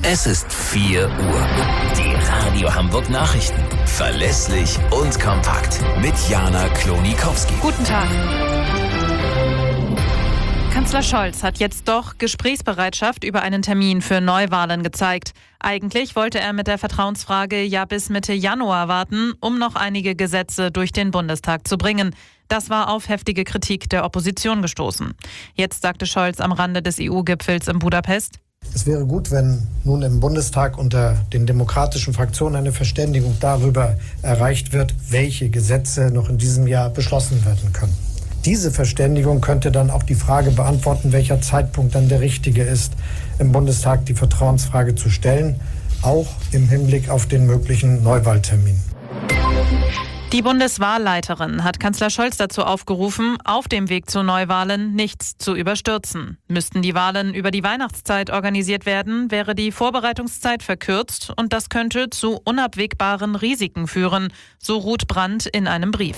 Es ist 4 Uhr. Die Radio Hamburg Nachrichten. Verlässlich und kompakt. Mit Jana Klonikowski. Guten Tag. Kanzler Scholz hat jetzt doch Gesprächsbereitschaft über einen Termin für Neuwahlen gezeigt. Eigentlich wollte er mit der Vertrauensfrage ja bis Mitte Januar warten, um noch einige Gesetze durch den Bundestag zu bringen. Das war auf heftige Kritik der Opposition gestoßen. Jetzt sagte Scholz am Rande des EU-Gipfels in Budapest: Es wäre gut, wenn nun im Bundestag unter den demokratischen Fraktionen eine Verständigung darüber erreicht wird, welche Gesetze noch in diesem Jahr beschlossen werden können. Diese Verständigung könnte dann auch die Frage beantworten, welcher Zeitpunkt dann der richtige ist, im Bundestag die Vertrauensfrage zu stellen, auch im Hinblick auf den möglichen Neuwahltermin. Die Bundeswahlleiterin hat Kanzler Scholz dazu aufgerufen, auf dem Weg zu Neuwahlen nichts zu überstürzen. Müssten die Wahlen über die Weihnachtszeit organisiert werden, wäre die Vorbereitungszeit verkürzt und das könnte zu unabwegbaren Risiken führen, so Ruth Brandt in einem Brief.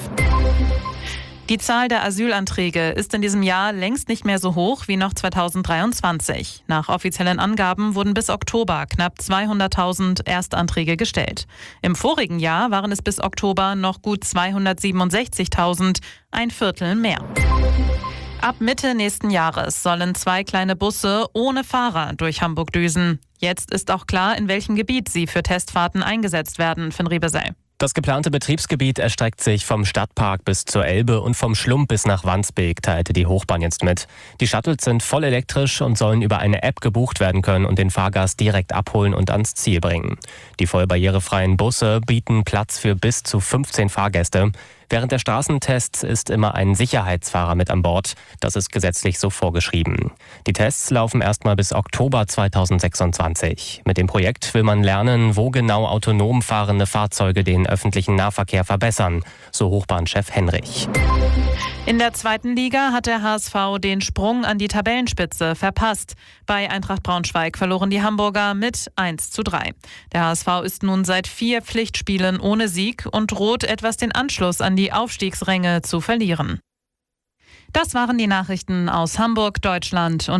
Die Zahl der Asylanträge ist in diesem Jahr längst nicht mehr so hoch wie noch 2023. Nach offiziellen Angaben wurden bis Oktober knapp 200.000 Erstanträge gestellt. Im vorigen Jahr waren es bis Oktober noch gut 267.000, ein Viertel mehr. Ab Mitte nächsten Jahres sollen 2 kleine Busse ohne Fahrer durch Hamburg düsen. Jetzt ist auch klar, in welchem Gebiet sie für Testfahrten eingesetzt werden, Finn Riebesell. Das geplante Betriebsgebiet erstreckt sich vom Stadtpark bis zur Elbe und vom Schlump bis nach Wandsbek, teilte die Hochbahn jetzt mit. Die Shuttles sind voll elektrisch und sollen über eine App gebucht werden können und den Fahrgast direkt abholen und ans Ziel bringen. Die voll barrierefreien Busse bieten Platz für bis zu 15 Fahrgäste. Während der Straßentests ist immer ein Sicherheitsfahrer mit an Bord. Das ist gesetzlich so vorgeschrieben. Die Tests laufen erstmal bis Oktober 2026. Mit dem Projekt will man lernen, wo genau autonom fahrende Fahrzeuge den öffentlichen Nahverkehr verbessern, so Hochbahnchef Henrich. In der 2. Liga hat der HSV den Sprung an die Tabellenspitze verpasst. Bei Eintracht Braunschweig verloren die Hamburger mit 1:3. Der HSV ist nun seit 4 Pflichtspielen ohne Sieg und droht etwas den Anschluss an die Aufstiegsränge zu verlieren. Das waren die Nachrichten aus Hamburg, Deutschland und